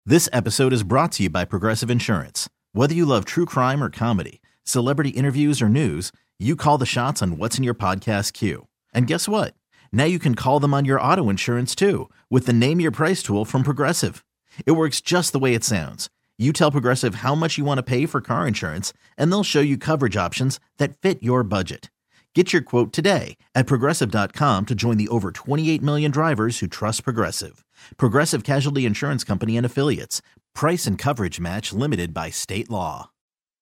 This episode is brought to you by Progressive Insurance. Whether you love true crime or comedy, celebrity interviews or news, you call the shots on what's in your podcast queue. And guess what? Now you can call them on your auto insurance too with the Name Your Price tool from Progressive. It works just the way it sounds. You tell Progressive how much you want to pay for car insurance, and they'll show you coverage options that fit your budget. Get your quote today at Progressive.com to join the over 28 million drivers who trust Progressive. Progressive Casualty Insurance Company and Affiliates. Price and coverage match limited by state law.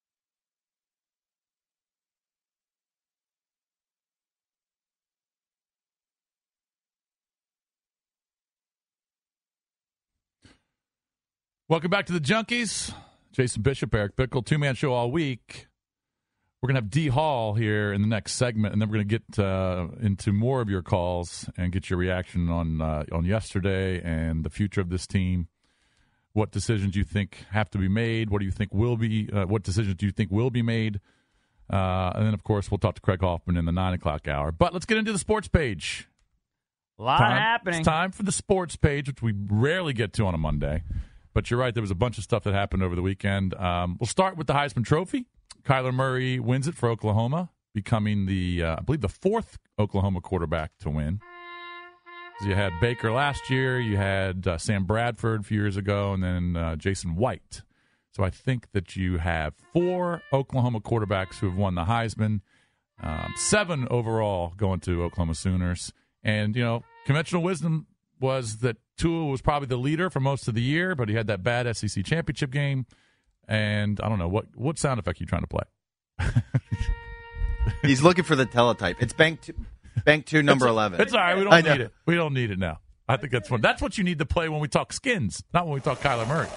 Welcome back to the Junkies. Jason Bishop, Eric Bickel, two-man show all week. We're going to have D. Hall here in the next segment, and then we're going to get into more of your calls and get your reaction on yesterday and the future of this team. What decisions you think have to be made? What do you think will be? What decisions do you think will be made? And then, of course, we'll talk to Craig Hoffman in the 9 o'clock hour. But let's get into the sports page. A lot happening. It's time for the sports page, which we rarely get to on a Monday. But you're right, there was a bunch of stuff that happened over the weekend. We'll start with the Heisman Trophy. Kyler Murray wins it for Oklahoma, becoming I believe the fourth Oklahoma quarterback to win. You had Baker last year, you had Sam Bradford a few years ago, and then Jason White. So I think that you have 4 Oklahoma quarterbacks who have won the Heisman, 7 overall going to Oklahoma Sooners. And, conventional wisdom was that Tua was probably the leader for most of the year, but he had that bad SEC championship game. And I don't know, what sound effect are you trying to play? He's looking for the teletype. It's Bank 2, number 11. It's all right. We don't need it. We don't need it now. I think that's fun. That's what you need to play when we talk skins, not when we talk Kyler Murray.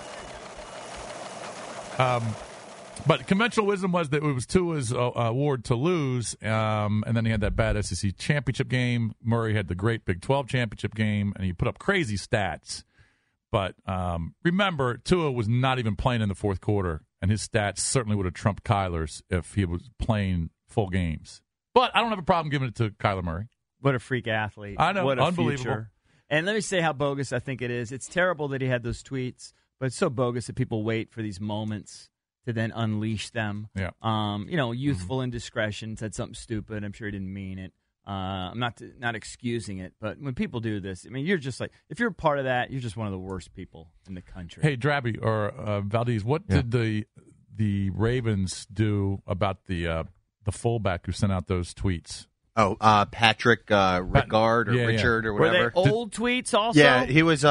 But conventional wisdom was that it was Tua's award to lose, and then he had that bad SEC championship game. Murray had the great Big 12 championship game, and he put up crazy stats. But remember, Tua was not even playing in the fourth quarter, and his stats certainly would have trumped Kyler's if he was playing full games. But I don't have a problem giving it to Kyler Murray. What a freak athlete. I know, what a unbelievable. Future. And let me say how bogus I think it is. It's terrible that he had those tweets, but it's so bogus that people wait for these moments to then unleash them. Yeah. Youthful indiscretion, said something stupid. I'm sure he didn't mean it. I'm not excusing it, but when people do this, I mean, you're just like, if you're part of that, you're just one of the worst people in the country. Hey, Drabby or Valdez, what did the Ravens do about the fullback who sent out those tweets? Oh, Patrick Ricard or Richard or whatever. Were they old tweets also? Yeah, he was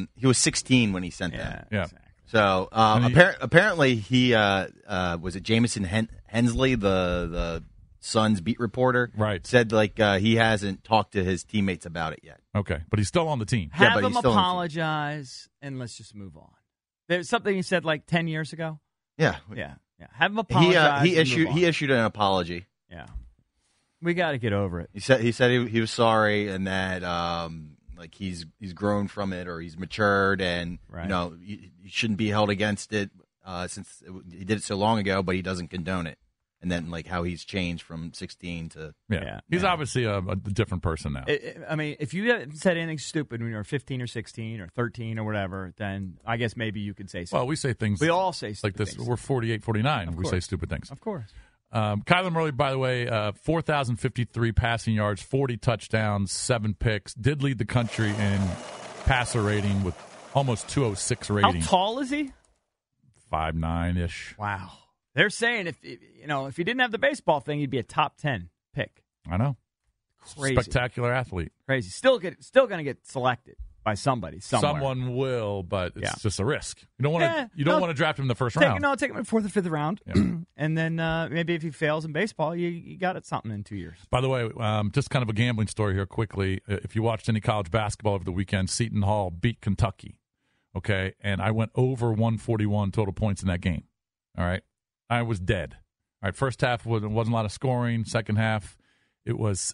16 when he sent them. Yeah. Exactly. So apparently he was it Jamison Hensley, the Suns beat reporter, right? Said he hasn't talked to his teammates about it yet. Okay, but he's still on the team. Have him apologize, and let's just move on. There's something he said 10 years ago. Yeah. Have him apologize. He issued an apology. Yeah, we got to get over it. He said he was sorry, and that he's grown from it, or he's matured, and he shouldn't be held against it since he did it so long ago, but he doesn't condone it. And then, how he's changed from 16 to... Yeah. He's obviously a different person now. I mean, if you haven't said anything stupid when you were 15 or 16 or 13 or whatever, then I guess maybe you could say something. Well, we say things... We all say stupid like this. things. We're 48, 49. We say stupid things. Of course. Kyler Murray, by the way, 4,053 passing yards, 40 touchdowns, 7 picks. Did lead the country in passer rating with almost 206 rating. How tall is he? 5'9"-ish. Wow. They're saying if he didn't have the baseball thing, he'd be a top 10 pick. I know. Crazy. Spectacular athlete. Crazy. Still going to get selected by somebody somewhere. Someone will, but it's just a risk. You don't want to draft him in the first round. Take him in the 4th or 5th round, and then maybe if he fails in baseball, you got it something in 2 years. By the way, just kind of a gambling story here quickly. If you watched any college basketball over the weekend, Seton Hall beat Kentucky. Okay, and I went over 141 total points in that game. All right. I was dead. All right, first half wasn't a lot of scoring. Second half, it was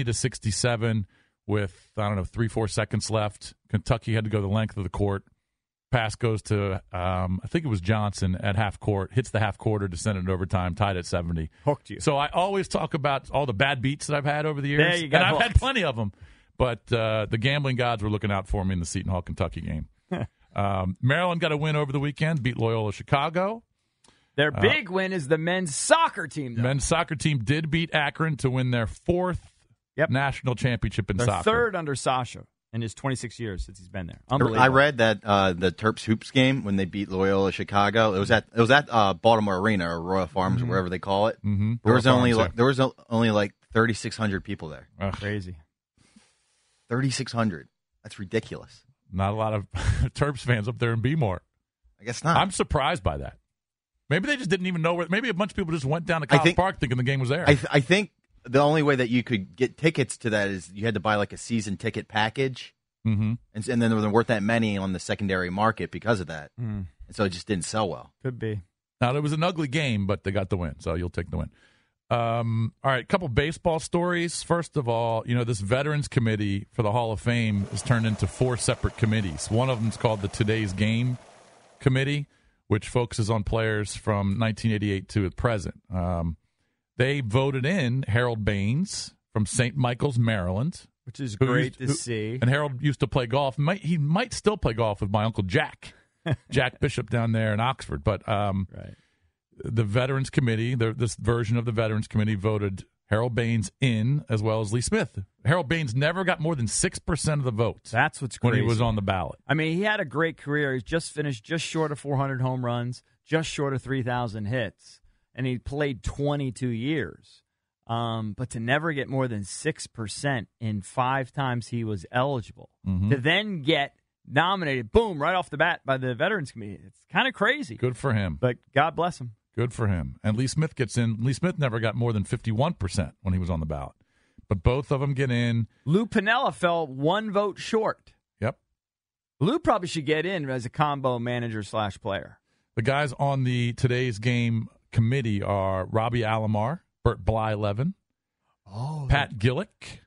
70-67 with, 3-4 seconds left. Kentucky had to go the length of the court. Pass goes to, I think it was Johnson at half court, hits the half quarter to send it in overtime, tied at 70. Hooked you. So I always talk about all the bad beats that I've had over the years. There you go. And I've had plenty of them. But the gambling gods were looking out for me in the Seton Hall, Kentucky game. Maryland got a win over the weekend, beat Loyola Chicago. Their big win is the men's soccer team, though. Men's soccer team did beat Akron to win their 4th national championship in soccer. Third under Sasha in his 26 years since he's been there. Unbelievable. I read that the Terps Hoops game when they beat Loyola Chicago. It was at Baltimore Arena or Royal Farms or wherever they call it. Mm-hmm. There was only like 3,600 people there. Crazy. 3,600. That's ridiculous. Not a lot of Terps fans up there in Bmore. I guess not. I'm surprised by that. Maybe they just didn't even know where. Maybe a bunch of people just went down to College Park thinking the game was there. I think the only way that you could get tickets to that is you had to buy like a season ticket package. Mm-hmm. And then there weren't that many on the secondary market because of that. And so it just didn't sell well. Could be. Now, it was an ugly game, but they got the win, so you'll take the win. All right, a couple baseball stories. First of all, this Veterans Committee for the Hall of Fame is turned into 4 separate committees. One of them is called the Today's Game Committee, which focuses on players from 1988 to the present. They voted in Harold Baines from St. Michael's, Maryland. Which is great to see. And Harold used to play golf. He might still play golf with my Uncle Jack, Jack Bishop down there in Oxford. But the Veterans Committee, this version of the Veterans Committee, voted Harold Baines in as well as Lee Smith. Harold Baines never got more than 6% of the votes. That's what's crazy. When he was on the ballot. I mean, he had a great career. He's just finished just short of 400 home runs, just short of 3,000 hits, and he played 22 years. But to never get more than 6% in 5 times he was eligible, to then get nominated, boom, right off the bat by the Veterans Committee. It's kind of crazy. Good for him. But God bless him. Good for him. And Lee Smith gets in. Lee Smith never got more than 51% when he was on the ballot. But both of them get in. Lou Piniella fell 1 vote short. Yep. Lou probably should get in as a combo manager / player. The guys on the Today's Game committee are Robbie Alomar, Bert Blyleven, Pat Gillick,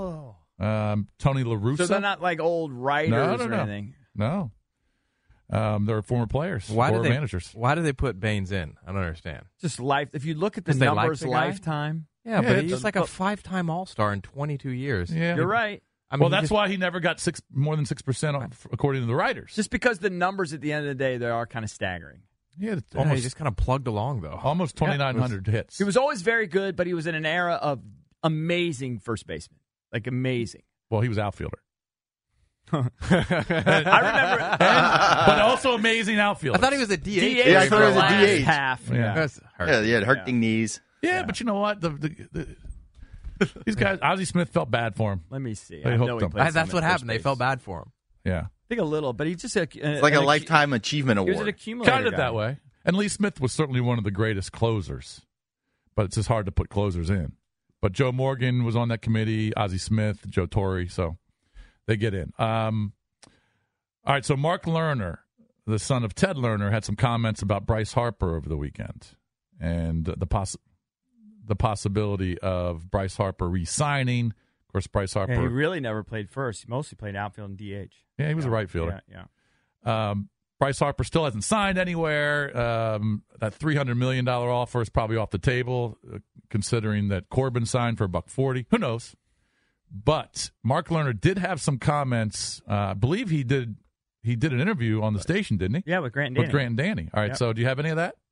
Tony La Russa. So they're not like old writers or anything? No. They're former players, managers. Why do they put Baines in? I don't understand. Just life. If you look at the numbers, lifetime. Yeah, but he's like a 5-time All-Star in 22 years. Yeah. You're right. I mean, that's why he never got more than 6%, according to the writers. Just because the numbers at the end of the day, they are kind of staggering. Yeah, he just kind of plugged along, though. Almost 2,900 hits. He was always very good, but he was in an era of amazing first baseman. Like, amazing. Well, he was outfielder. I remember. But also amazing outfielder. I thought he was a DH. Yeah, I thought he was a DH. Half. Yeah, he had hurting knees. Yeah, but you know what? These guys, Ozzie Smith felt bad for him. Let me see. They hooked him. That's what happened. They felt bad for him. Yeah. I think a little, but he just it's like a lifetime achievement award. He was an accumulator. Kind of that way. And Lee Smith was certainly one of the greatest closers, but it's just hard to put closers in. But Joe Morgan was on that committee, Ozzie Smith, Joe Torre, so they get in. All right, so Mark Lerner, the son of Ted Lerner, had some comments about Bryce Harper over the weekend and the possibility of Bryce Harper re-signing. Of course, Bryce Harper. Yeah, he really never played first. He mostly played outfield and DH. Yeah, he was a right fielder. Yeah. Bryce Harper still hasn't signed anywhere. That $300 million offer is probably off the table, considering that Corbin signed for $140. Who knows? But Mark Lerner did have some comments. I believe he did an interview on the station, didn't he? Yeah, with Grant and Danny. With Grant and Danny. All right, so do you have any of that?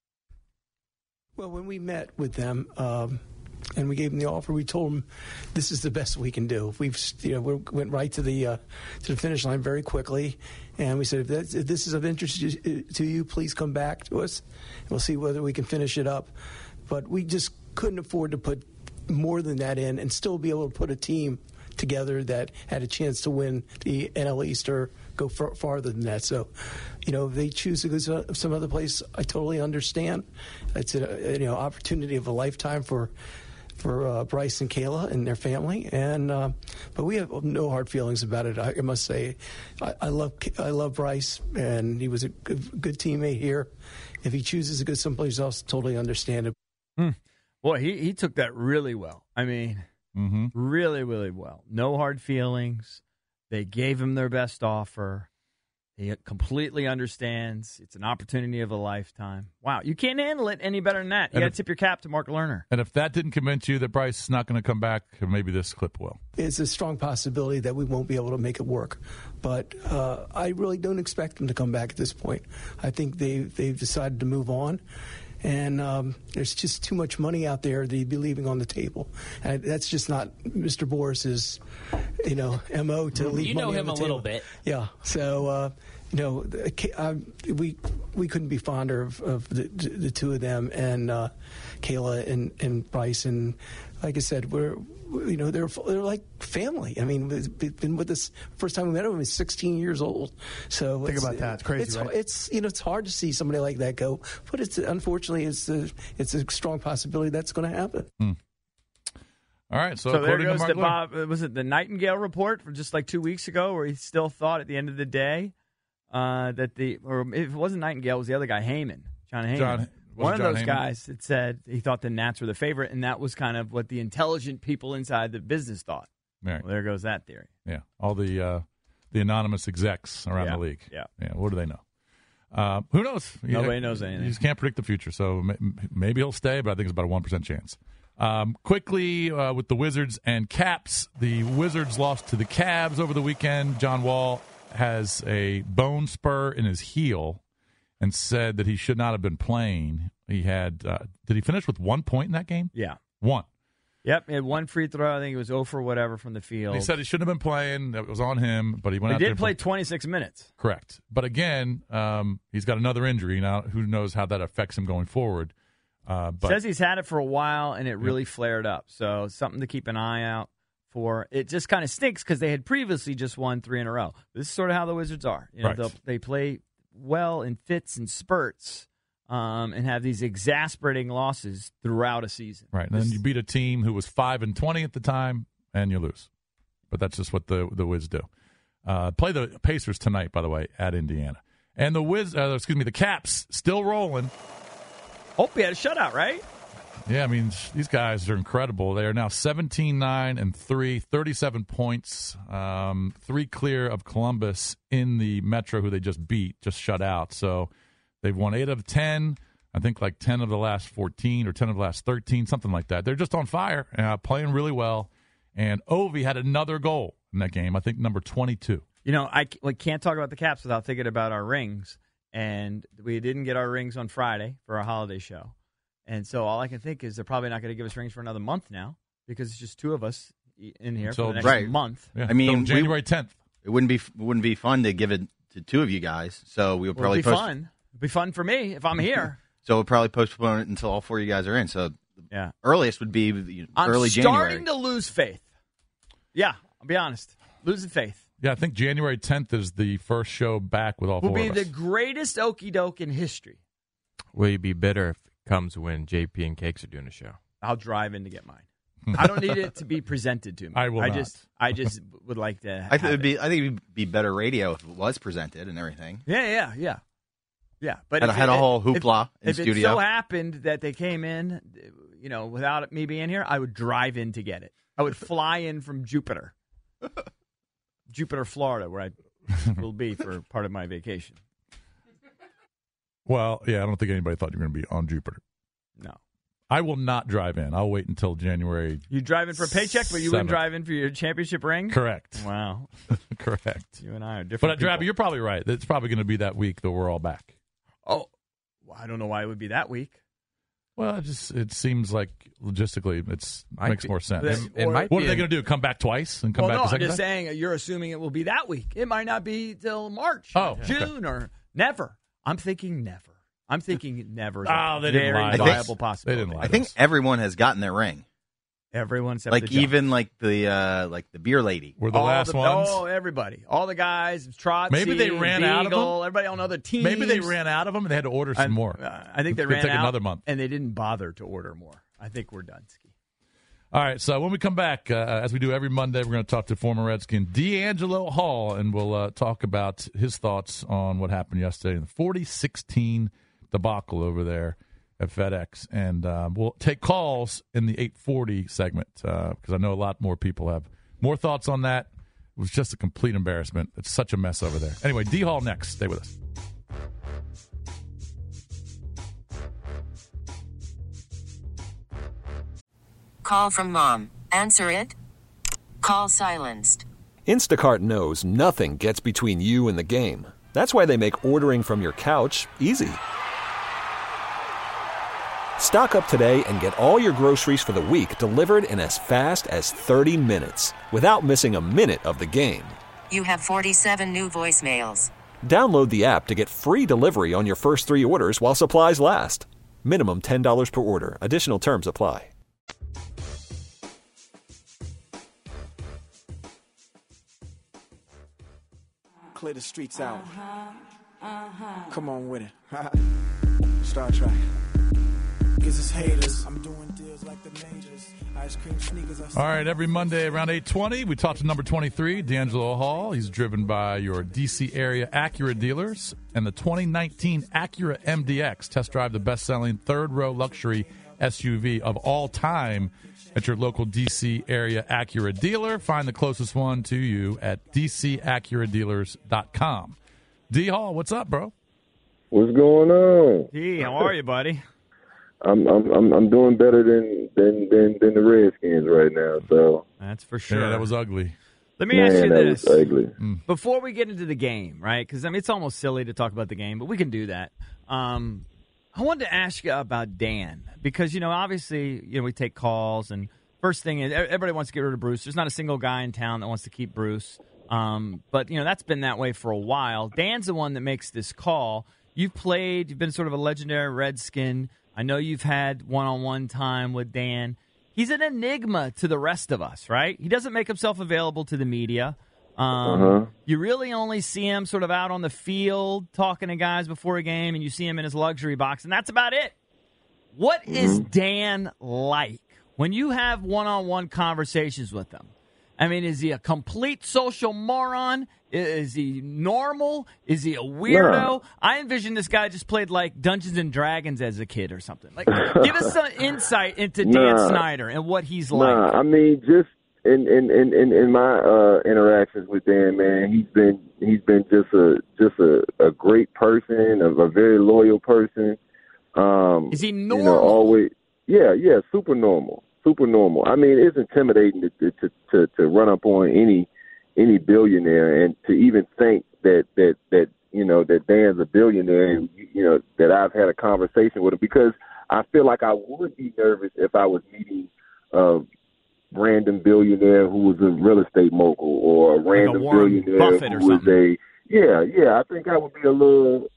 Well, when we met with them and we gave them the offer, we told them this is the best we can do. We went right to the finish line very quickly, and we said, if this is of interest to you, please come back to us. We'll see whether we can finish it up. But we just couldn't afford to put more than that in and still be able to put a team together that had a chance to win the NL East or go farther than that. So, if they choose to go some other place, I totally understand. It's an opportunity of a lifetime for Bryce and Kayla and their family, and but we have no hard feelings about it. I must say, I love Bryce, and he was a good teammate here. If he chooses to go someplace else, totally understand it. Boy, he took that really well. I mean, really, really well. No hard feelings. They gave him their best offer. He completely understands. It's an opportunity of a lifetime. Wow, you can't handle it any better than that. You got to tip your cap to Mark Lerner. And if that didn't convince you that Bryce is not going to come back, maybe this clip will. It's a strong possibility that we won't be able to make it work. But I really don't expect him to come back at this point. I think they've decided to move on. And there's just too much money out there that he'd be leaving on the table. And that's just not Mr. Boris's, MO to leave money on the table. You know him a little bit. Yeah. So, we couldn't be fonder of the two of them and Kayla and Bryce. And like I said, they're like family. I mean, they've been with us first time we met him. He was 16 years old. So think about that. It's crazy, right? It's hard to see somebody like that go, but unfortunately it's a strong possibility that's going to happen. All right, so there goes to Bob. Was it the Nightingale report from just like 2 weeks ago, where he still thought at the end of the day that or if it wasn't Nightingale, it was the other guy, Heyman, John Heyman. One of those guys that said he thought the Nats were the favorite, and that was kind of what the intelligent people inside the business thought. Right. Well, there goes that theory. Yeah, all the anonymous execs around the league. Yeah. What do they know? Who knows? Nobody knows anything. You just can't predict the future. So maybe he'll stay, but I think it's about a 1% chance. Quickly, with the Wizards and Caps, the Wizards lost to the Cavs over the weekend. John Wall has a bone spur in his heel and said that he should not have been playing. He had did he finish with 1 point in that game? Yeah. 1. Yep, he had one free throw. I think it was 0 for whatever from the field. And he said he shouldn't have been playing. That was on him, but he went out there. He did play 26 minutes. Correct. But again, he's got another injury. Now, who knows how that affects him going forward. But says he's had it for a while, and it really flared up. So something to keep an eye out for. It just kind of stinks because they had previously just won 3 in a row. This is sort of how the Wizards are. Right. They play well in fits and spurts. And have these exasperating losses throughout a season. Right, and then you beat a team who was 5-20 at the time, and you lose. But that's just what the Wiz do. Play the Pacers tonight, by the way, at Indiana. And the Caps still rolling. Oh, we had a shutout, right? Yeah, I mean, these guys are incredible. They are now 17-9-3, 37 points, 3 clear of Columbus in the Metro, who they just shut out. So they've won 8 of 10, I think like 10 of the last 14 or 10 of the last 13, something like that. They're just on fire, playing really well. And Ovi had another goal in that game, I think number 22. I can't talk about the Caps without thinking about our rings. And we didn't get our rings on Friday for our holiday show. And so all I can think is they're probably not going to give us rings for another month now because it's just 2 of us in here for the next month. Yeah. I mean, January 10th. It wouldn't be fun to give it to 2 of you guys. So we would probably fun. It'd be fun for me if I'm here. So we'll probably postpone it until all 4 of you guys are in. So the earliest would be early January. I'm starting to lose faith. Yeah, I'll be honest. Losing faith. Yeah, I think January 10th is the first show back with all 4 of us. Will be the greatest okie doke in history. Will you be bitter if it comes when JP and Cakes are doing a show? I'll drive in to get mine. I don't need it to be presented to me. I will not. I just would like to. I think it'd be better radio if it was presented and everything. Yeah. But had a whole hoopla in if studio. If it so happened that they came in, without me being here, I would drive in to get it. I would fly in from Jupiter, Florida, where I will be for part of my vacation. Well, yeah, I don't think anybody thought you were going to be on Jupiter. No. I will not drive in. I'll wait until January. You drive in for a paycheck, but you 7th. wouldn't drive in for your championship ring? Correct. Wow. Correct. You and I are different. But, you're probably right. It's probably going to be that week that we're all back. Oh, well, I don't know why it would be that week. Well, it seems like logistically it makes more sense. What are they going to do? Come back twice and come back the second I'm just time? saying you're assuming it will be that week. It might not be till March, June, or never. I'm thinking never. Oh, they didn't very lie. viable possibility. They didn't lie. I think everyone has gotten their ring. Everyone except like the even like the beer lady. We're the last ones. Oh, everybody, all the guys, Trotzy, maybe they ran Beagle, out of them. Everybody on other teams. Maybe they ran out of them and they had to order some more. I think they ran take out another month, and they didn't bother to order more. I think we're done, Ski. All right, so when we come back, as we do every Monday, we're going to talk to former Redskin D'Angelo Hall, and we'll talk about his thoughts on what happened yesterday in the 40-16 debacle over there at FedEx. And we'll take calls in the 840 segment because I know a lot more people have more thoughts on that was just a complete embarrassment. It's such a mess over there. Anyway, D Hall next. Stay with us. Call from mom. Answer it. Call silenced. Instacart knows nothing gets between you and the game. That's why they make ordering from your couch easy. Stock up today and get all your groceries for the week delivered in as fast as 30 minutes without missing a minute of the game. You have 47 new voicemails. Download the app to get free delivery on your first 3 orders while supplies last. Minimum $10 per order. Additional terms apply. Clear the streets out. Come on with it. Star Trek. Gives us haters. I'm doing deals like the majors. Ice cream sneakers. All right, every Monday around 8:20, we talk to number 23, D'Angelo Hall. He's driven by your D.C. area Acura dealers and the 2019 Acura MDX. Test drive the best-selling third-row luxury SUV of all time at your local D.C. area Acura dealer. Find the closest one to you at dcacuradealers.com. D. Hall, what's up, bro? What's going on? D, how are you, buddy? I'm doing better than the Redskins right now. So that's for sure. Yeah, that was ugly. Let me ask you this. That was ugly. Before we get into the game, right? Because it's almost silly to talk about the game, but we can do that. I wanted to ask you about Dan because obviously we take calls and first thing is everybody wants to get rid of Bruce. There's not a single guy in town that wants to keep Bruce. But that's been that way for a while. Dan's the one that makes this call. You've been sort of a legendary Redskin. I know you've had one-on-one time with Dan. He's an enigma to the rest of us, right? He doesn't make himself available to the media. You really only see him sort of out on the field talking to guys before a game, and you see him in his luxury box, and that's about it. What is Dan like when you have one-on-one conversations with him? I mean, is he a complete social moron? Is he normal? Is he a weirdo? No. I envision this guy just played like Dungeons and Dragons as a kid or something. Like, give us some insight into Dan Snyder and what he's like. I mean, just in my interactions with Dan, man, he's been just a great person, a very loyal person. Is he normal? Always, yeah, super normal. Super normal. I mean, it's intimidating to run up on any billionaire, and to even think that Dan's a billionaire, and that I've had a conversation with him, because I feel like I would be nervous if I was meeting a random billionaire who was a real estate mogul, or a random billionaire Buffett who or was something. I think I would be a little,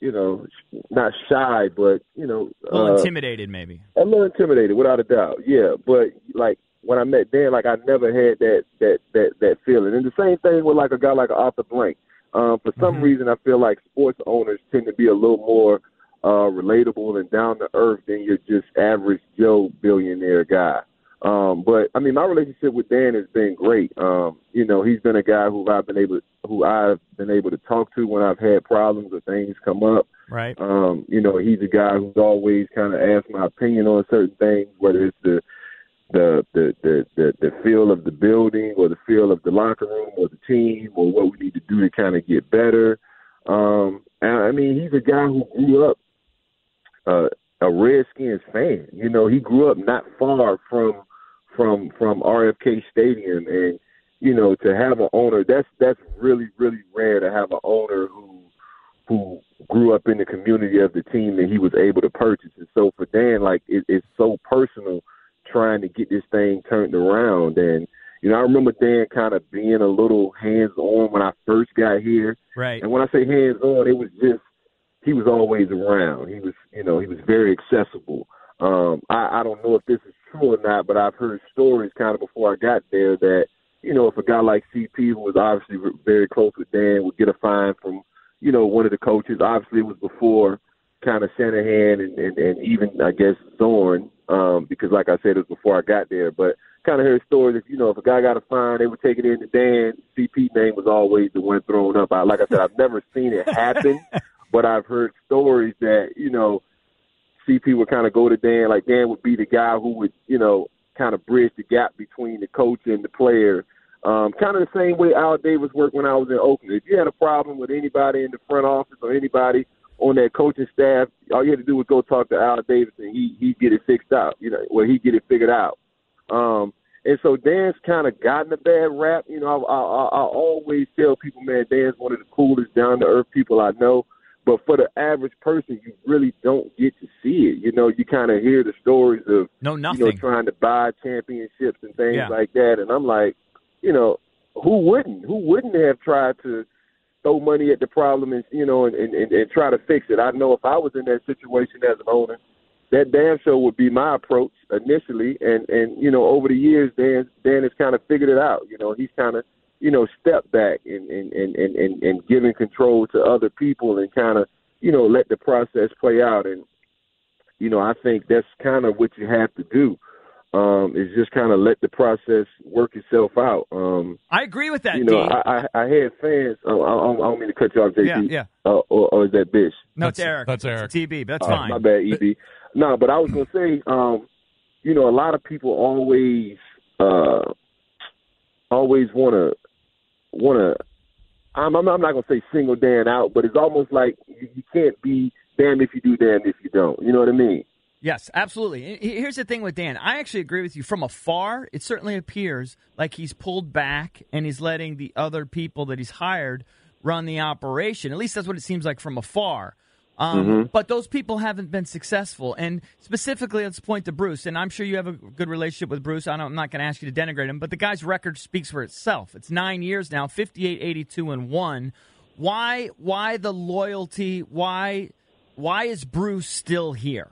not shy, but, a little intimidated, maybe. A little intimidated, without a doubt, yeah. But, like, when I met Dan, like, I never had that feeling. And the same thing with, like, a guy like Arthur Blank. For some reason, I feel like sports owners tend to be a little more relatable and down-to-earth than your just average Joe billionaire guy. But, I mean, my relationship with Dan has been great. He's been a guy who I've been able to talk to when I've had problems or things come up. Right. He's a guy who's always kind of asked my opinion on certain things, whether it's the feel of the building, or the feel of the locker room, or the team, or what we need to do to kind of get better. And I mean, he's a guy who grew up a Redskins fan. He grew up not far from RFK Stadium, and to have an owner, that's really, really rare to have an owner who grew up in the community of the team that he was able to purchase. And so for Dan, like, it's so personal trying to get this thing turned around. And I remember Dan kind of being a little hands-on when I first got here. Right. And when I say hands-on, it was just, he was always around. He was, he was very accessible. I don't know if this is true or not, but I've heard stories kind of before I got there that, if a guy like CP, who was obviously very close with Dan, would get a fine from, one of the coaches. Obviously, it was before kind of Shanahan and even, I guess, Zorn, because, like I said, it was before I got there. But kind of heard stories that, if a guy got a fine, they would take it in to Dan. CP name was always the one thrown up. Like I said, I've never seen it happen, but I've heard stories that, CP would kind of go to Dan, like Dan would be the guy who would, kind of bridge the gap between the coach and the player. Kind of the same way Al Davis worked when I was in Oakland. If you had a problem with anybody in the front office or anybody on that coaching staff, all you had to do was go talk to Al Davis, and he'd get it fixed out. He'd get it figured out. And so Dan's kind of gotten a bad rap. I always tell people, man, Dan's one of the coolest, down-to-earth people I know. But for the average person, you really don't get to see it. You kind of hear the stories of trying to buy championships and things like that. And I'm like, who wouldn't? Who wouldn't have tried to throw money at the problem and try to fix it? I know if I was in that situation as an owner, that damn sure would be my approach initially. And over the years, Dan has kind of figured it out. He's kind of step back and giving control to other people and kind of, let the process play out. And, I think that's kind of what you have to do, is just kind of let the process work itself out. I agree with that, I had fans. I don't mean to cut you off, JT. Yeah. Or is that Bish? No, it's Eric. That's Eric. It's TB, but that's fine. My bad, EB. No, but I was going to say, a lot of people always want to, I'm not going to say single Dan out, but it's almost like you can't be damned if you do, damned if you don't. You know what I mean? Yes, absolutely. Here's the thing with Dan. I actually agree with you. From afar, it certainly appears like he's pulled back and he's letting the other people that he's hired run the operation. At least that's what it seems like from afar. But those people haven't been successful. And specifically, let's point to Bruce. And I'm sure you have a good relationship with Bruce. I'm not going to ask you to denigrate him, but the guy's record speaks for itself. It's 9 years now, 58, 82, and 1. Why the loyalty? Why is Bruce still here?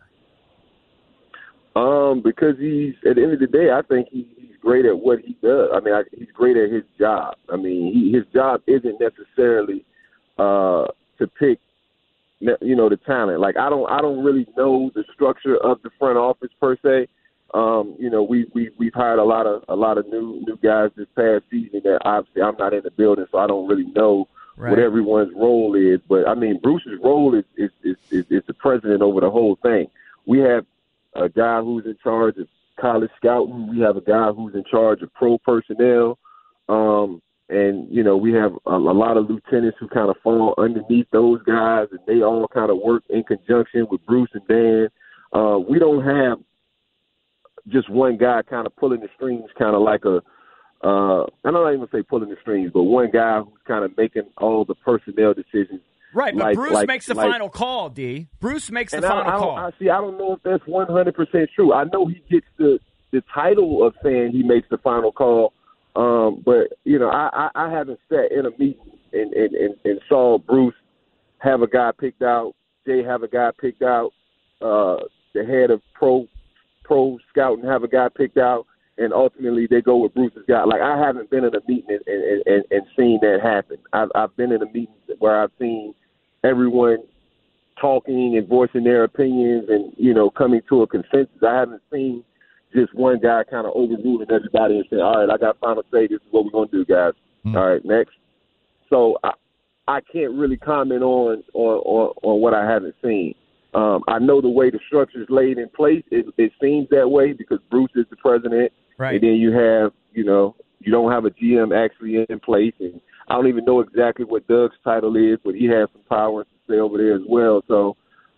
Because he's, at the end of the day, I think he's great at what he does. I mean, he's great at his job. I mean, his job isn't necessarily to pick, the talent. Like I don't really know the structure of the front office per se. We've hired a lot of new guys this past season that obviously I'm not in the building, so I don't really know what everyone's role is. But I mean, Bruce's role is the president over the whole thing. We have a guy who's in charge of college scouting. We have a guy who's in charge of pro personnel. And, we have a lot of lieutenants who kind of fall underneath those guys, and they all kind of work in conjunction with Bruce and Dan. We don't have just one guy kind of pulling the strings, kind of like I'm not even say pulling the strings, but one guy who's kind of making all the personnel decisions. Right, but Bruce makes the final call, D. Bruce makes the final call. I don't know if that's 100% true. I know he gets the title of saying he makes the final call, but, I haven't sat in a meeting and saw Bruce have a guy picked out, Jay have a guy picked out, the head of pro scouting have a guy picked out, and ultimately they go with Bruce's guy. Like, I haven't been in a meeting and seen that happen. I've been in a meeting where I've seen everyone talking and voicing their opinions and, coming to a consensus. I haven't seen just one guy kind of overruling everybody and saying, all right, I got final say. This is what we're going to do, guys. All right, next. So I can't really comment on what I haven't seen. I know the way the structure is laid in place, it seems that way because Bruce is the president. Right. And then you have, you don't have a GM actually in place. And I don't even know exactly what Doug's title is, but he has some power to say over there as well. So,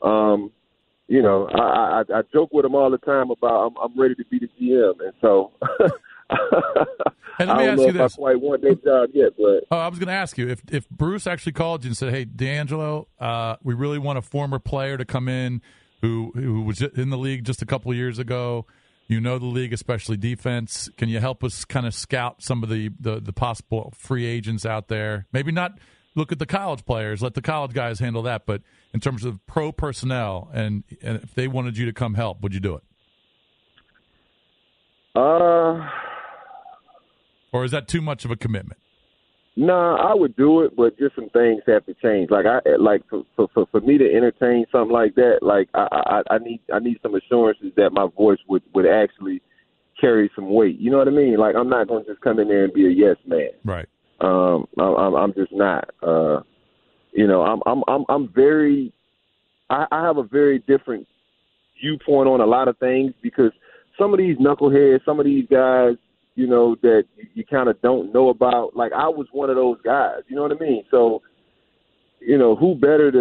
I joke with him all the time about I'm ready to be the GM. And so hey, let me ask you this. I quite want that job yet, but I was going to ask you if Bruce actually called you and said, "Hey, D'Angelo, we really want a former player to come in who was in the league just a couple of years ago. You know the league, especially defense. Can you help us kind of scout some of the possible free agents out there? Maybe not look at the college players, let the college guys handle that, but in terms of pro personnel, and if they wanted you to come help, would you do it? Or is that too much of a commitment? No, I would do it, but just some things have to change. Like for me to entertain something like that, like I need some assurances that my voice would actually carry some weight. You know what I mean? Like I'm not going to just come in there and be a yes man. Right. I'm just not. I'm very. I have a very different viewpoint on a lot of things because some of these knuckleheads, some of these guys, you know, that you kind of don't know about. Like, I was one of those guys, you know what I mean? So, you know, who better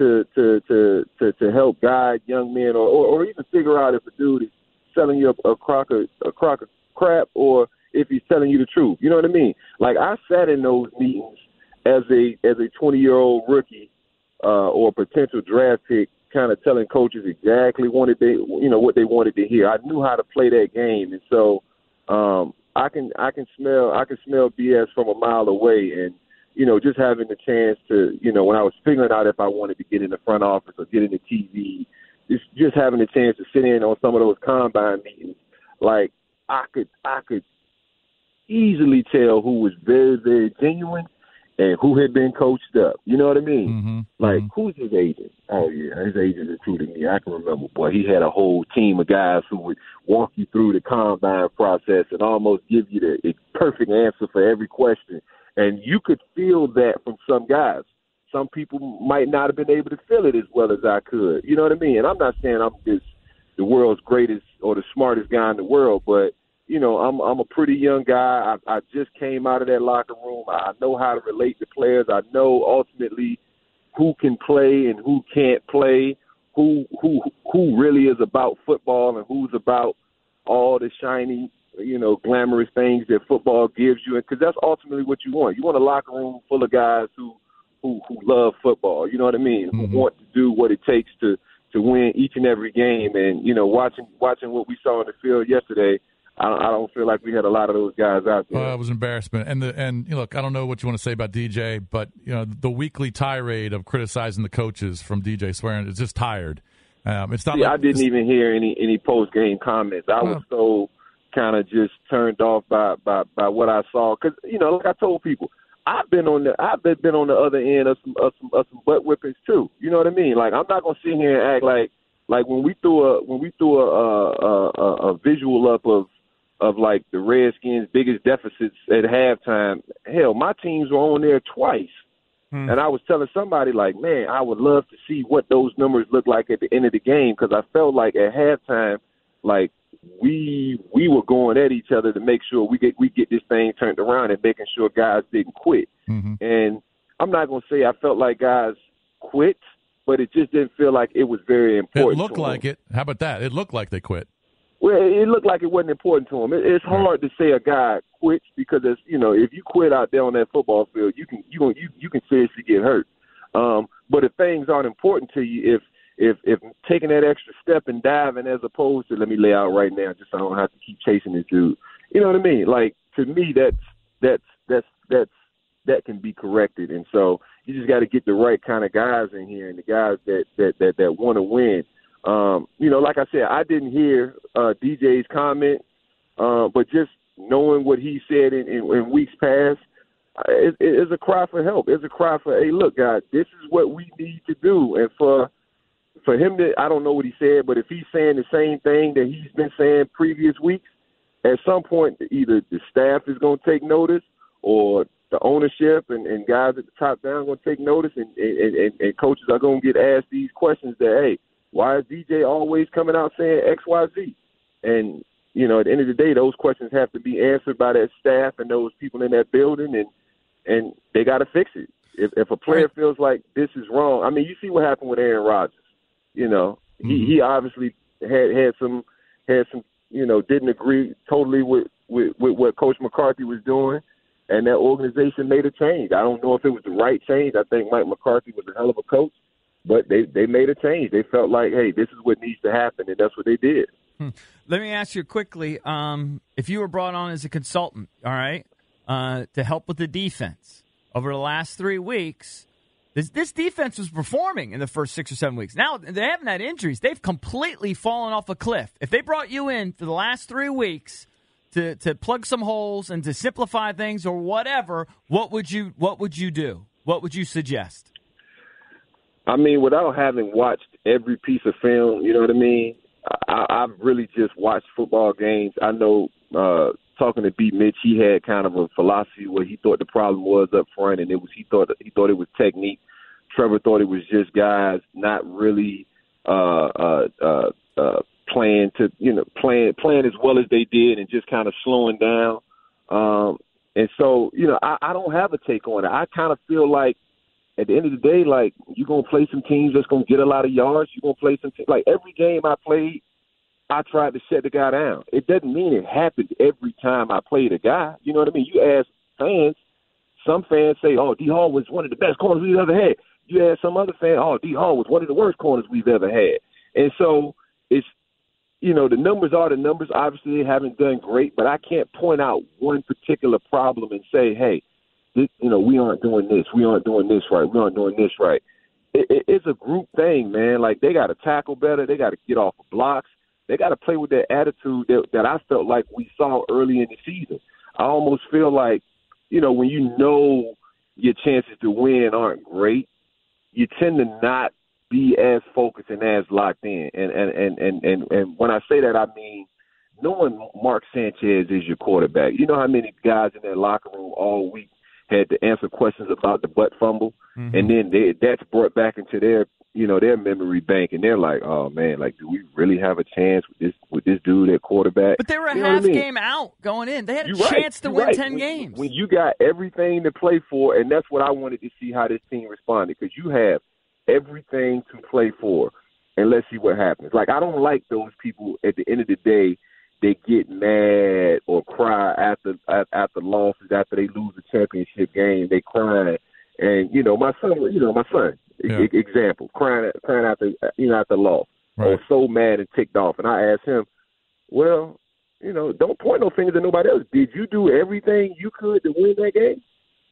to help guide young men or even figure out if a dude is selling you a crock of crap or if he's telling you the truth. You know what I mean? Like, I sat in those meetings as a 20-year-old rookie or potential draft pick, kind of telling coaches exactly what they wanted to hear. I knew how to play that game, and so I can smell BS from a mile away. And you know, just having the chance to, you know, when I was figuring out if I wanted to get in the front office or get into TV, just having the chance to sit in on some of those combine meetings, like I could easily tell who was very, very genuine and who had been coached up. You know what I mean? Mm-hmm. Like, who's his agent? Oh, yeah, his agent recruited me. I can remember, boy, he had a whole team of guys who would walk you through the combine process and almost give you the perfect answer for every question. And you could feel that from some guys. Some people might not have been able to feel it as well as I could. You know what I mean? And I'm not saying I'm just the world's greatest or the smartest guy in the world, but you know, I'm a pretty young guy. I just came out of that locker room. I know how to relate to players. I know ultimately who can play and who can't play, who really is about football and who's about all the shiny, you know, glamorous things that football gives you. Because that's ultimately what you want. You want a locker room full of guys who love football. You know what I mean? Mm-hmm. Who want to do what it takes to win each and every game. And you know, watching what we saw on the field yesterday, I don't feel like we had a lot of those guys out there. It was embarrassment. And you know, look, I don't know what you want to say about DJ, but you know, the weekly tirade of criticizing the coaches from DJ Swearing is just tired. It's not. I didn't even hear any post game comments. I was so kind of just turned off by what I saw because you know, like I told people, I've been on the other end of some butt whippings too. You know what I mean? Like, I'm not gonna sit here and act like when we threw a visual up of like the Redskins' biggest deficits at halftime. Hell, my teams were on there twice. And I was telling somebody, like, man, I would love to see what those numbers look like at the end of the game because I felt like at halftime, like, we were going at each other to make sure we get this thing turned around and making sure guys didn't quit. Mm-hmm. And I'm not going to say I felt like guys quit, but it just didn't feel like it was very important. It looked like it. How about that? It looked like they quit. Well, it looked like it wasn't important to him. It's hard to say a guy quits because it's, you know, if you quit out there on that football field, you can seriously get hurt. But if things aren't important to you, if taking that extra step and diving as opposed to let me lay out right now, just so I don't have to keep chasing this dude. You know what I mean? Like, to me, that can be corrected, and so you just got to get the right kind of guys in here and the guys that want to win. You know, like I said, I didn't hear DJ's comment, but just knowing what he said in weeks past, it's a cry for help. It's a cry for, hey, look, guys, this is what we need to do. And for him to, I don't know what he said, but if he's saying the same thing that he's been saying previous weeks, at some point either the staff is going to take notice or the ownership and guys at the top down are going to take notice and coaches are going to get asked these questions that, hey, why is DJ always coming out saying X, Y, Z? And, you know, at the end of the day, those questions have to be answered by that staff and those people in that building, and they got to fix it. If a player feels like this is wrong, I mean, you see what happened with Aaron Rodgers. You know, he obviously had some, you know, didn't agree totally with what Coach McCarthy was doing, and that organization made a change. I don't know if it was the right change. I think Mike McCarthy was a hell of a coach. But they made a change. They felt like, hey, this is what needs to happen, and that's what they did. Let me ask you quickly, if you were brought on as a consultant, all right, to help with the defense over the last 3 weeks, this defense was performing in the first 6 or 7 weeks. Now, they haven't had injuries. They've completely fallen off a cliff. If they brought you in for the last 3 weeks to plug some holes and to simplify things or whatever, what would you do? What would you suggest? I mean, without having watched every piece of film, you know what I mean? I've really just watched football games. I know talking to B. Mitch, he had kind of a philosophy where he thought the problem was up front, and he thought it was technique. Trevor thought it was just guys not really playing as well as they did and just kind of slowing down. And so, I don't have a take on it. I kind of feel like at the end of the day, like, you're going to play some teams that's going to get a lot of yards. You're going to play some teams. Like, every game I played, I tried to shut the guy down. It doesn't mean it happened every time I played a guy. You know what I mean? You ask fans, some fans say, oh, D. Hall was one of the best corners we've ever had. You ask some other fan, oh, D. Hall was one of the worst corners we've ever had. And so it's, the numbers are the numbers. Obviously, they haven't done great, but I can't point out one particular problem and say, hey, we aren't doing this. We aren't doing this right. We aren't doing this right. It's a group thing, man. Like, they got to tackle better. They got to get off of blocks. They got to play with that attitude that I felt like we saw early in the season. I almost feel like, when your chances to win aren't great, you tend to not be as focused and as locked in. And when I say that, I mean knowing Mark Sanchez is your quarterback. You know how many guys in that locker room all week had to answer questions about the butt fumble, and then that's brought back into their memory bank, and they're like, oh man, like, do we really have a chance with this dude at quarterback? But they were a half game out going in. They had a chance to win 10 games. When you got everything to play for, and that's what I wanted to see how this team responded, because you have everything to play for, and let's see what happens. Like, I don't like those people at the end of the day. They get mad or cry after losses, after they lose the championship game. They cry, and my son, example, crying after loss, or so mad and ticked off. And I asked him, well, don't point no fingers at nobody else. Did you do everything you could to win that game?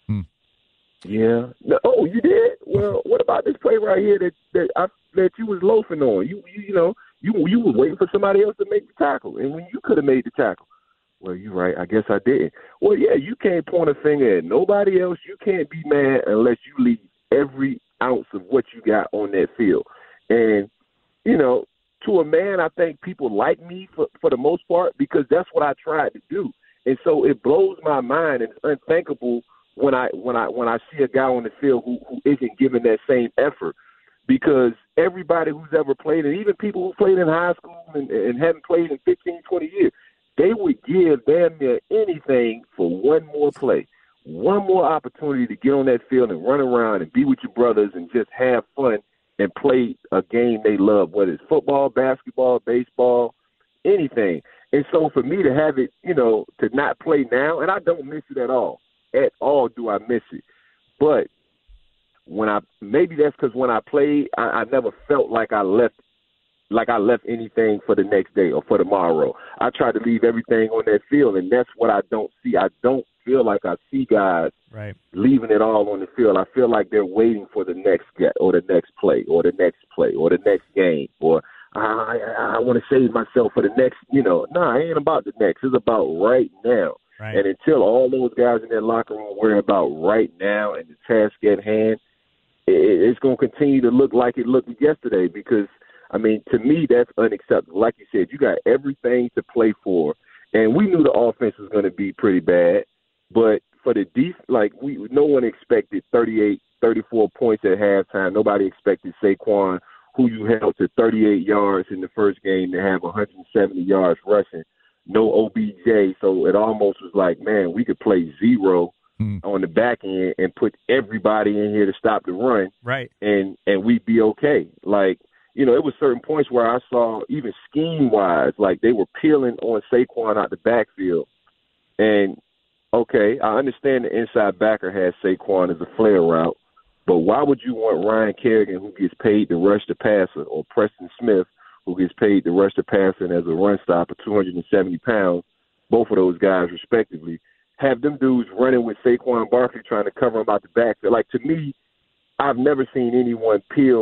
Yeah. No, oh, you did? Well, what about this play right here that you was loafing on? You was waiting for somebody else to make the tackle, and when you could have made the tackle. Well, you're right. I guess I didn't. Well, yeah, you can't point a finger at nobody else. You can't be mad unless you leave every ounce of what you got on that field. And, to a man, I think people like me for the most part, because that's what I tried to do. And so it blows my mind, and it's unthinkable when I see a guy on the field who isn't giving that same effort, because everybody who's ever played, and even people who played in high school and haven't played in 15, 20 years, they would give damn near anything for one more play, one more opportunity to get on that field and run around and be with your brothers and just have fun and play a game they love, whether it's football, basketball, baseball, anything. And so for me to have it, to not play now, and I don't miss it at all do I miss it. But maybe that's because when I played, I never felt like I left anything for the next day or for tomorrow. I try to leave everything on that field, and that's what I don't see. I don't feel like I see guys leaving it all on the field. I feel like they're waiting for the next get or the next play or the next play or the next game, or I want to save myself for the next, it ain't about the next. It's about right now. Right. And until all those guys in that locker room worry about right now and the task at hand, it's going to continue to look like it looked yesterday, because, I mean, to me, that's unacceptable. Like you said, you got everything to play for, and we knew the offense was going to be pretty bad, but for the no one expected 38, 34 points at halftime. Nobody expected Saquon, who you held to 38 yards in the first game, to have 170 yards rushing. No OBJ, so it almost was like, man, we could play zero on the back end and put everybody in here to stop the run, right? And we'd be okay. Like, it was certain points where I saw, even scheme-wise, like they were peeling on Saquon out the backfield. And, okay, I understand the inside backer has Saquon as a flare route, but why would you want Ryan Kerrigan, who gets paid to rush the passer, or Preston Smith, who gets paid to rush the passer and as a run stopper, 270 pounds, both of those guys respectively, have them dudes running with Saquon Barkley trying to cover him out the backfield? Like, to me, I've never seen anyone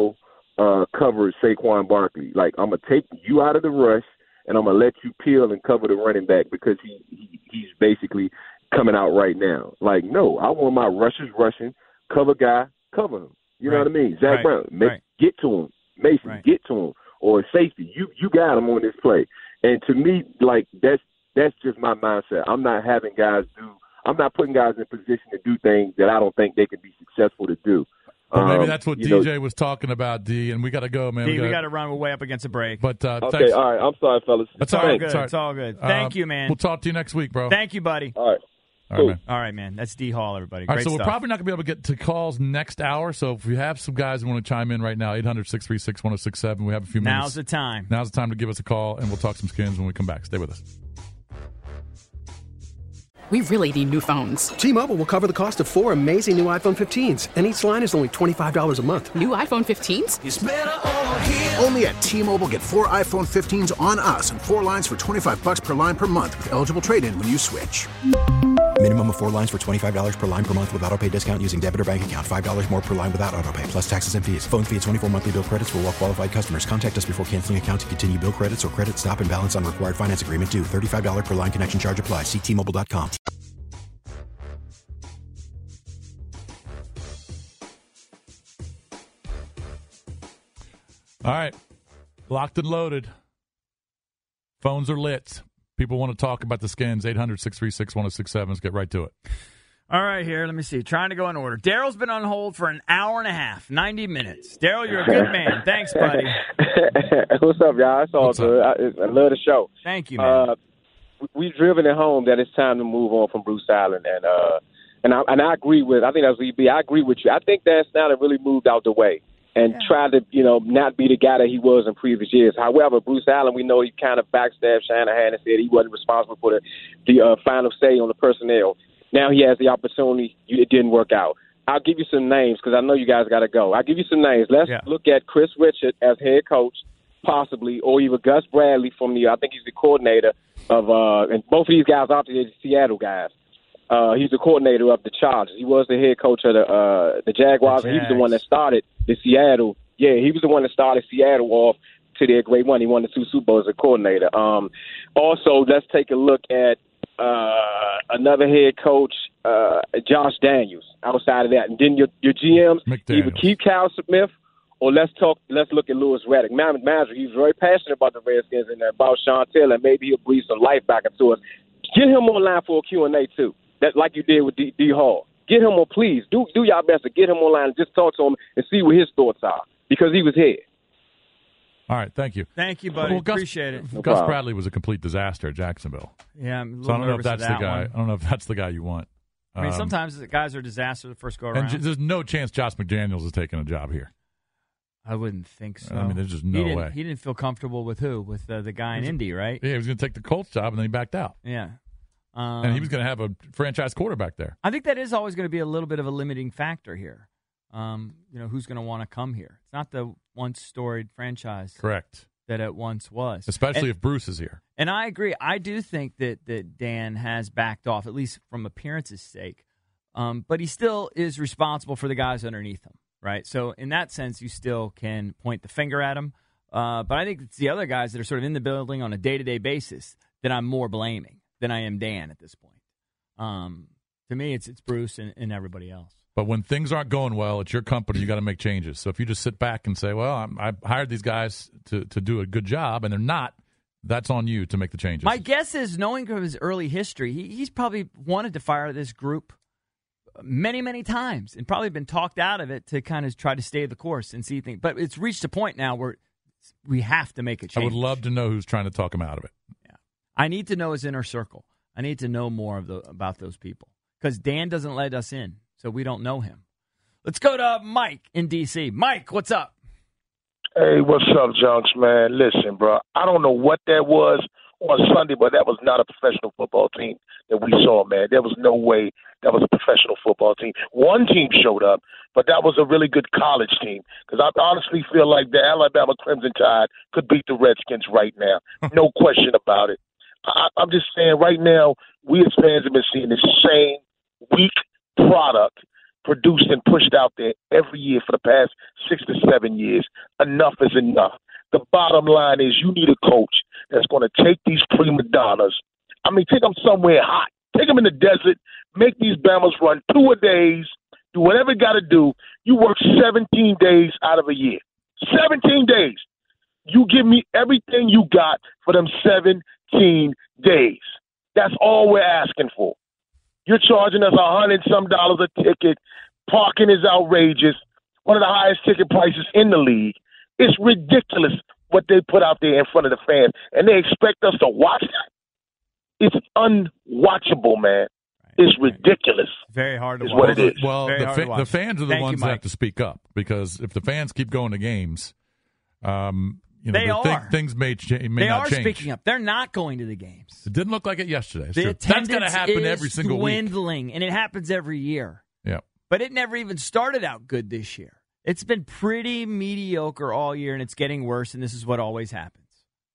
cover Saquon Barkley. Like, I'm going to take you out of the rush, and I'm going to let you peel and cover the running back because he's basically coming out right now. Like, no, I want my rushers rushing, cover guy, cover him. You know what I mean? Zach Brown, get to him. Mason, get to him. Or safety, you got him on this play. And to me, like, that's just my mindset. I'm not putting guys in position to do things that I don't think they can be successful to do. Well, maybe that's what DJ was talking about, D, and we got to go, man. D, we got to run. We're way up against a break. But okay, thanks. all right. I'm sorry, fellas. It's all good. It's all good. Thank you, man. We'll talk to you next week, bro. Thank you, buddy. All right. Cool. All right, man. That's D Hall, everybody. All right, Great so stuff. we're probably not going to be able to get to calls next hour. So if we have some guys who want to chime in right now, 800-636-1067. We have a few minutes. Now's the time. Now's the time to give us a call, and we'll talk some Skins when we come back. Stay with us. We really need new phones. T-Mobile will cover the cost of 4 amazing new iPhone 15s, and each line is only $25 a month. New iPhone 15s? It's better over here. Only at T-Mobile, get 4 iPhone 15s on us and 4 lines for $25 per line per month with eligible trade-in when you switch. Minimum of 4 lines for $25 per line per month with autopay discount using debit or bank account. $5 more per line without autopay, plus taxes and fees. Phone fee at 24 monthly bill credits for well-qualified customers. Contact us before canceling account to continue bill credits or credit stop and balance on required finance agreement due. $35 per line connection charge applies. See T-Mobile.com. All right. Locked and loaded. Phones are lit. People want to talk about the Skins. 800-636-1067. Let's get right to it. All right, here. Let me see. Trying to go in order. Daryl's been on hold for an hour and a half, 90 minutes. Daryl, you're a good man. Thanks, buddy. What's up, y'all? It's all good. I love the show. Thank you, man. We've driven it home that it's time to move on from Bruce Allen, and I agree with. I think that's EB. I agree with you. I think Dan Snyder really moved out the way and tried to, not be the guy that he was in previous years. However, Bruce Allen, we know he kind of backstabbed Shanahan and said he wasn't responsible for the final say on the personnel. Now he has the opportunity. It didn't work out. I'll give you some names because I know you guys got to go. I'll give you some names. Let's look at Chris Richard as head coach, possibly, or even Gus Bradley from I think he's the coordinator of, and both of these guys are the Seattle guys. He's the coordinator of the Chargers. He was the head coach of the Jaguars, and he was the one that started the Seattle. Yeah, he was the one that started Seattle off to their great one. He won the 2 Super Bowls as a coordinator. Also, let's take a look at another head coach, Josh Daniels, outside of that. And then your GMs, either keep Cal Smith or let's look at Louis Riddick. Manager, he's very passionate about the Redskins and about Sean Taylor, and maybe he'll breathe some life back into us. Get him online for a Q&A, too. That like you did with D Hall. Get him on, please. Do your best to get him online and just talk to him and see what his thoughts are because he was here. All right, thank you. Thank you, buddy. Appreciate it. Gus Bradley was a complete disaster at Jacksonville. Yeah, I'm a so I little don't know if that's nervous the of guy. that one. I don't know if that's the guy you want. I mean, sometimes the guys are disaster the first go around. And there's no chance Josh McDaniels is taking a job here. I wouldn't think so. I mean, there's just no way. He didn't feel comfortable with who? With the guy in Indy, right? Yeah, he was going to take the Colts job, and then he backed out. Yeah. And he was going to have a franchise quarterback there. I think that is always going to be a little bit of a limiting factor here. Who's going to want to come here? It's not the once storied franchise. Correct. That it once was. Especially if Bruce is here. And I agree. I do think that Dan has backed off, at least from appearance's sake. But he still is responsible for the guys underneath him, right? So in that sense, you still can point the finger at him. But I think it's the other guys that are sort of in the building on a day-to-day basis that I'm more blaming than I am Dan at this point. To me, it's Bruce and everybody else. But when things aren't going well, it's your company. You got to make changes. So if you just sit back and say, well, I hired these guys to do a good job, and they're not, that's on you to make the changes. My guess is, knowing of his early history, he's probably wanted to fire this group many, many times and probably been talked out of it to kind of try to stay the course and see things. But it's reached a point now where we have to make a change. I would love to know who's trying to talk him out of it. Yeah, I need to know his inner circle. I need to know more about those people because Dan doesn't let us in, so we don't know him. Let's go to Mike in D.C. Mike, what's up? Hey, what's up, Junks, man? Listen, bro, I don't know what that was on Sunday, but that was not a professional football team that we saw, man. There was no way that was a professional football team. One team showed up, but that was a really good college team because I honestly feel like the Alabama Crimson Tide could beat the Redskins right now. No question about it. I'm just saying right now, we as fans have been seeing the same weak product produced and pushed out there every year for the past 6 to 7 years. Enough is enough. The bottom line is you need a coach that's going to take these prima donnas. I mean, take them somewhere hot. Take them in the desert. Make these Bamas run 2 a days. Do whatever you got to do. You work 17 days out of a year. 17 days. You give me everything you got for them 17 days. That's all we're asking for. You're charging us $100 some a ticket. Parking is outrageous. one of the highest ticket prices in the league. It's ridiculous what they put out there in front of the fans, and they expect us to watch that. It's unwatchable, man. It's ridiculous. Very hard to watch. watch. What it is. Well, the fans are the ones that Mike. have to speak up, because if the fans keep going to games, things may not change. They are speaking up. They're not going to the games. It didn't look like it yesterday. The That's attendance going to happen is every single dwindling, and it happens every year. Yeah. But it never even started out good this year. It's been pretty mediocre all year, and it's getting worse, and this is what always happens.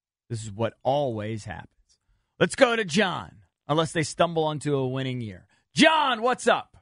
Let's go to John, unless they stumble onto a winning year. John, what's up?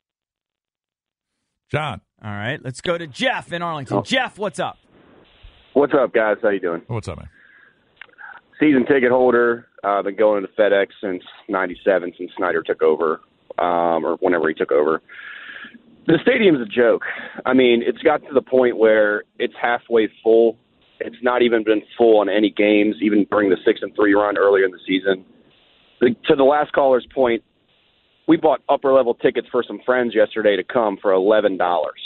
John. All right, let's go to Jeff in Arlington. Jeff, what's up? What's up, guys? How you doing? What's up, man? Season ticket holder. Been going to FedEx since '97, since Snyder took over, or whenever he took over. The stadium's a joke. I mean, it's got to the point where it's halfway full. It's not even been full on any games, even during the 6-3 run earlier in the season. To the last caller's point, we bought upper-level tickets for some friends yesterday to come for $11.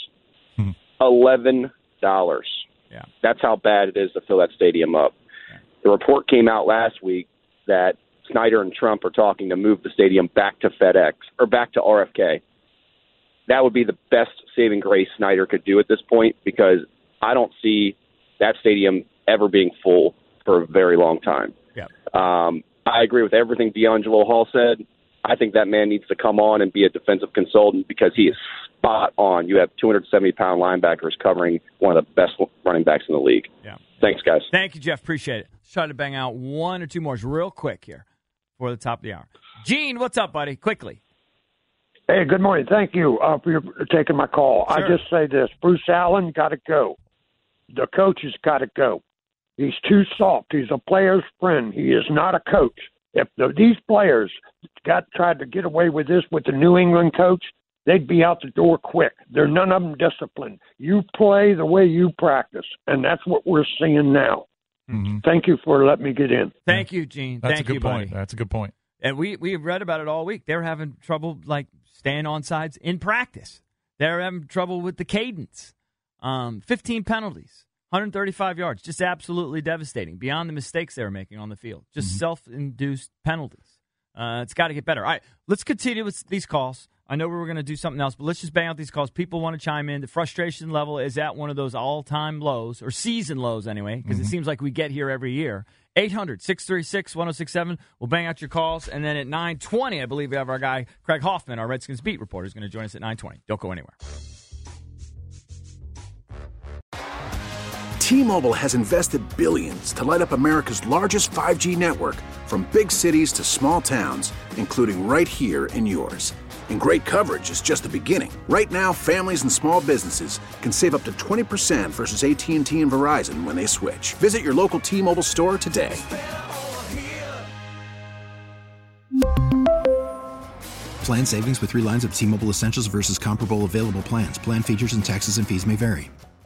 $11. Yeah. That's how bad it is to fill that stadium up. Yeah. The report came out last week that Snyder and Trump are talking to move the stadium back to FedEx, or back to RFK. That would be the best saving grace Snyder could do at this point, because I don't see that stadium ever being full for a very long time. Yeah. I agree with everything D'Angelo Hall said. I think that man needs to come on and be a defensive consultant, because he is spot on. You have 270-pound linebackers covering one of the best running backs in the league. Yeah. Thanks, guys. Thank you, Jeff. Appreciate it. Let's try to bang out one or two more real quick here before the top of the hour. Gene, what's up, buddy? Quickly. Hey, good morning. Thank you for taking my call. Sure. I just say this. Bruce Allen got to go. The coach has got to go. He's too soft. He's a player's friend. He is not a coach. If these players tried to get away with this with the New England coach, they'd be out the door quick. They're none of them disciplined. You play the way you practice, and that's what we're seeing now. Mm-hmm. Thank you for letting me get in. Thank you, Gene. That's a good buddy. point. That's a good point. And we read about it all week. They're having trouble, staying on sides in practice. They're having trouble with the cadence. 15 penalties, 135 yards, just absolutely devastating, beyond the mistakes they were making on the field. Just self-induced penalties. It's got to get better. All right, let's continue with these calls. I know we were going to do something else, but let's just bang out these calls. People want to chime in. The frustration level is at one of those all-time lows, or season lows anyway, because it seems like we get here every year. 800-636-1067. We'll bang out your calls. And then at 9:20, I believe we have our guy, Craig Hoffman, our Redskins beat reporter, is going to join us at 9:20. Don't go anywhere. T-Mobile has invested billions to light up America's largest 5G network, from big cities to small towns, including right here in yours. And great coverage is just the beginning. Right now, families and small businesses can save up to 20% versus AT&T and Verizon when they switch. Visit your local T-Mobile store today. Plan savings with 3 lines of T-Mobile Essentials versus comparable available plans. Plan features and taxes and fees may vary.